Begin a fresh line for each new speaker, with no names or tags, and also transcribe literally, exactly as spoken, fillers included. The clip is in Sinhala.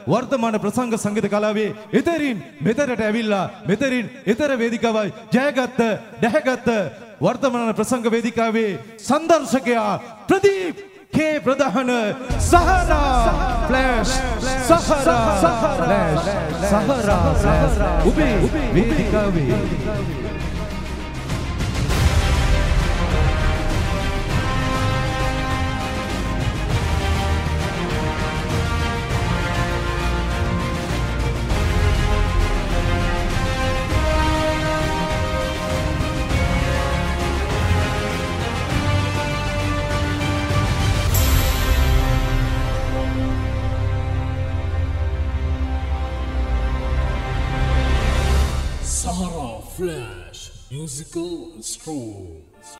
වර්තමාන ප්‍රසංග සංගීත කලාවේ එතරින් මෙතරට ඇවිල්ලා මෙතරින් එතර වේදිකාවයි ජයගත්ත දැහැගත්ත වර්තමාන ප්‍රසංග වේදිකාවේ සංදර්ශකයා Pradeep K Pradhan Sahara Flash Sahara Flash Sahara Flash उबे वेदिका वे
Sahara Flash Musical Stroll.